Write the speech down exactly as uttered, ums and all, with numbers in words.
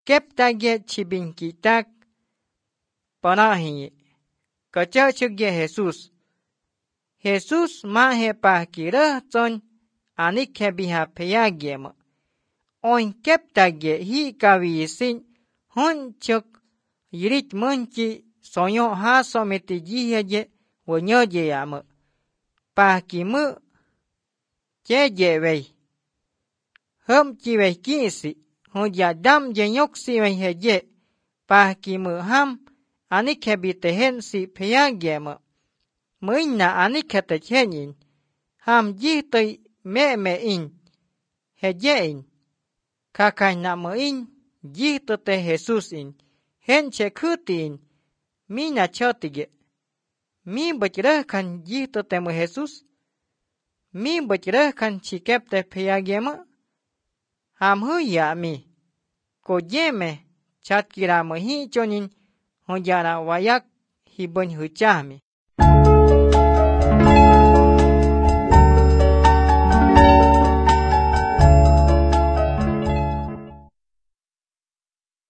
keptage chibin kitak panahi có chơi trước ghê Jesus. Jesus ma he pa kira chon anik he biha peya gem. Oin keptage hi kawi sin hon chok yirit munchi sonyo ha someti jiheje wo nyoje yam. Pa kimu che je vei. Hom chi vei kisi ho ya dam je nyok si vei heje. Pa kimu ham anik he bitehen si peya gem. Mới na anik he te chenin. Ham ji tây me me in. Heje in. Kakai na mo in. Ji to te Jesus in. Hen che khuti in. Mi na chotige. Mi bachra kan ji to te mo Jesus. Mi bachra kan chikep te peya gema. Ham hu ya mi. Ko yeme chat kira mo hi chonin. Ho yara wayak hi bon hu cha mi.